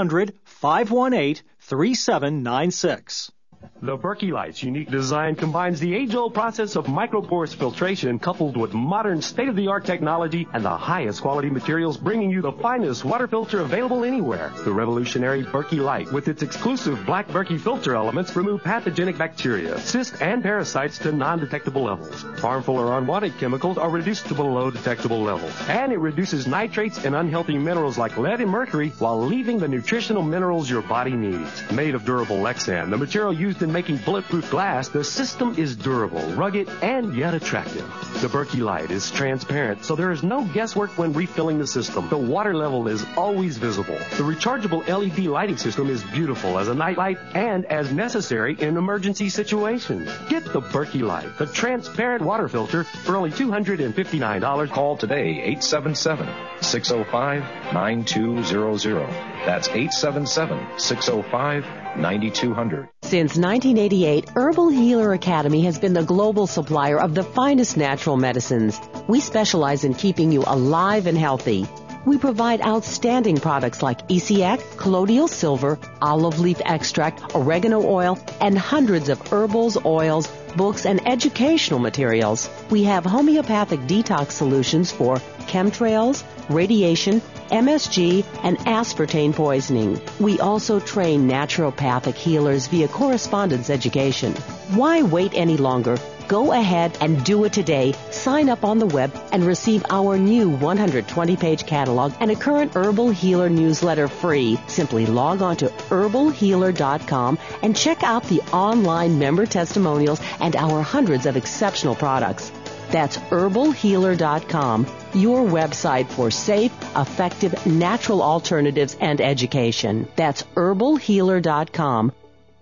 1-800-518-3796. The Berkey Light's unique design combines the age-old process of micropores filtration coupled with modern state-of-the-art technology and the highest quality materials, bringing you the finest water filter available anywhere. The revolutionary Berkey Light, with its exclusive black Berkey filter elements, remove pathogenic bacteria, cysts, and parasites to non-detectable levels. Harmful or unwanted chemicals are reduced to below detectable levels. And it reduces nitrates and unhealthy minerals like lead and mercury while leaving the nutritional minerals your body needs. Made of durable Lexan, the material used in making bulletproof glass, the system is durable, rugged, and yet attractive. The Berkey Light is transparent, so there is no guesswork when refilling the system. The water level is always visible. The rechargeable LED lighting system is beautiful as a night light and as necessary in emergency situations. Get the Berkey Light, the transparent water filter, for only $259. Call today, 877-605-9200. That's 877-605-9200. Since 1988, Herbal Healer Academy has been the global supplier of the finest natural medicines. We specialize in keeping you alive and healthy. We provide outstanding products like ECX, colloidal silver, olive leaf extract, oregano oil, and hundreds of herbals, oils, books, and educational materials. We have homeopathic detox solutions for chemtrails, radiation, MSG, and aspartame poisoning. We also train naturopathic healers via correspondence education. Why wait any longer? Go ahead and do it today. Sign up on the web and receive our new 120-page catalog and a current Herbal Healer newsletter free. Simply log on to herbalhealer.com and check out the online member testimonials and our hundreds of exceptional products. That's herbalhealer.com, your website for safe, effective, natural alternatives and education. That's herbalhealer.com.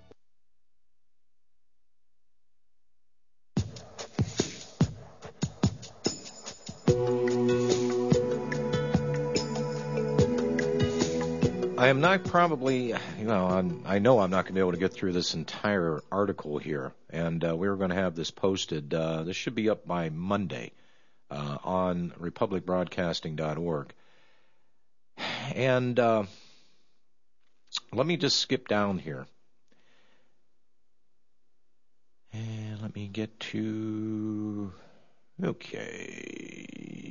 I am not probably, I know I'm not going to be able to get through this entire article here, and we're going to have this posted. This should be up by Monday on republicbroadcasting.org. and let me just skip down here. And let me get to... Okay.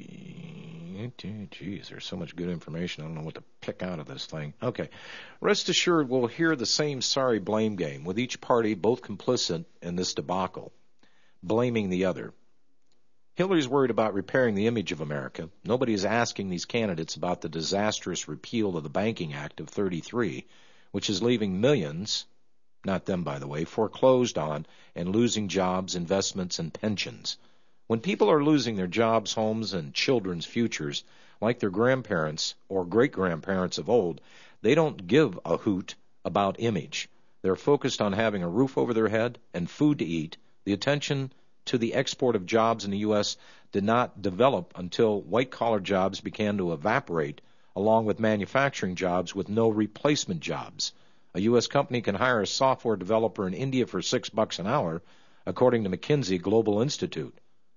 Geez, there's so much good information. I don't know what to pick out of this thing. Okay. Rest assured, we'll hear the same sorry blame game, with each party both complicit in this debacle, blaming the other. Hillary's worried about repairing the image of America. Nobody is asking these candidates about the disastrous repeal of the Banking Act of '33, which is leaving millions, not them by the way, foreclosed on and losing jobs, investments, and pensions. When people are losing their jobs, homes, and children's futures, like their grandparents or great-grandparents of old, they don't give a hoot about image. They're focused on having a roof over their head and food to eat. The attention to the export of jobs in the U.S. did not develop until white-collar jobs began to evaporate, along with manufacturing jobs with no replacement jobs. A U.S. company can hire a software developer in India for $6 an hour, according to McKinsey Global Institute.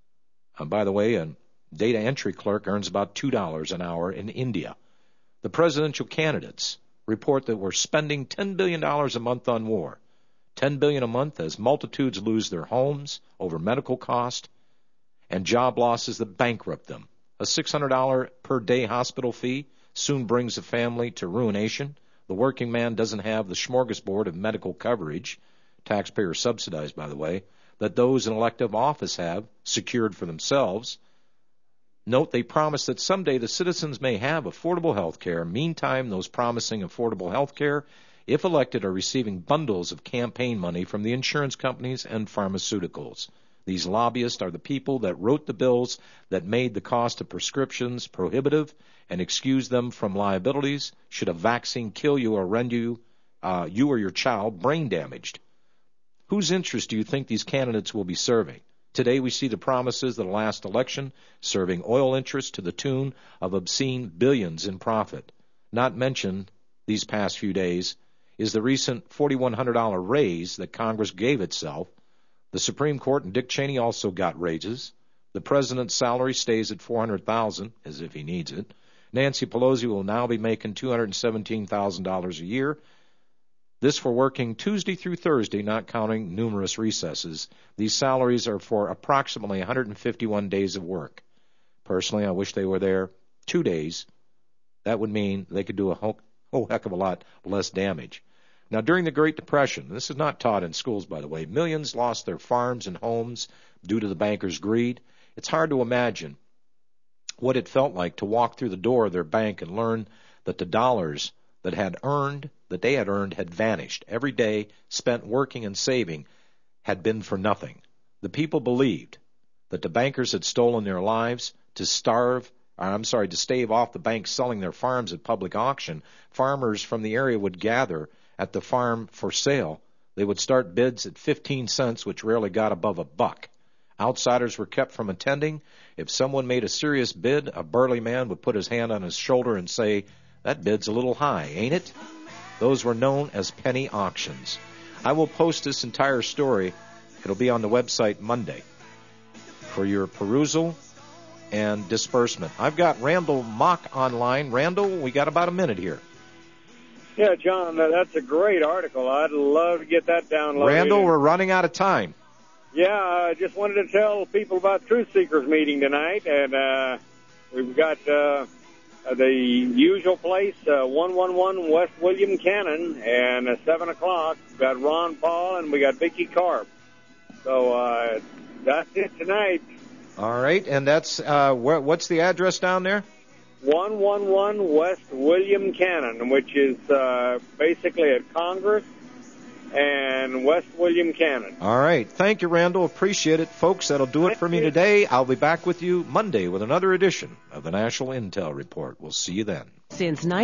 By the way, a data entry clerk earns about $2 an hour in India. The presidential candidates report that we're spending $10 billion a month on war. $10 billion a month as multitudes lose their homes over medical cost and job losses that bankrupt them. A $600 per day hospital fee soon brings a family to ruination. The working man doesn't have the smorgasbord of medical coverage, taxpayer subsidized, by the way, that those in elective office have secured for themselves. Note they promise that someday the citizens may have affordable health care. Meantime, those promising affordable health care, if elected, are receiving bundles of campaign money from the insurance companies and pharmaceuticals. These lobbyists are the people that wrote the bills that made the cost of prescriptions prohibitive and excused them from liabilities should a vaccine kill you or render you or your child brain damaged. Whose interest do you think these candidates will be serving? Today we see the promises of the last election serving oil interests to the tune of obscene billions in profit. Not mentioned these past few days is the recent $4,100 raise that Congress gave itself. The Supreme Court and Dick Cheney also got raises. The president's salary stays at $400,000, as if he needs it. Nancy Pelosi will now be making $217,000 a year. This for working Tuesday through Thursday, not counting numerous recesses. These salaries are for approximately 151 days of work. Personally, I wish they were there 2 days. That would mean they could do a whole heck of a lot less damage. Now, during the Great Depression, this is not taught in schools, by the way, millions lost their farms and homes due to the bankers' greed. It's hard to imagine what it felt like to walk through the door of their bank and learn that the dollars that they had earned had vanished. Every day spent working and saving had been for nothing. The people believed that the bankers had stolen their lives to stave off the banks selling their farms at public auction. Farmers from the area would gather at the farm for sale. They would start bids at 15 cents, which rarely got above $1. Outsiders were kept from attending. If someone made a serious bid, a burly man would put his hand on his shoulder and say, "That bid's a little high, ain't it?" Those were known as penny auctions. I will post this entire story. It'll be on the website Monday for your perusal and disbursement. I've got Randall Mock online. Randall, we got about a minute here. Yeah, John, that's a great article. I'd love to get that downloaded. Randall, we're running out of time. Yeah, I just wanted to tell people about Truth Seekers meeting tonight, and we've got the usual place, 111 West William Cannon, and at 7 o'clock, we've got Ron Paul, and we got Vicky Karp. So that's it tonight. All right, and that's what's the address down there? 111 West William Cannon, which is basically at Congress and West William Cannon. All right. Thank you, Randall. Appreciate it. Folks, that'll do it for me today. I'll be back with you Monday with another edition of the National Intel Report. We'll see you then. Since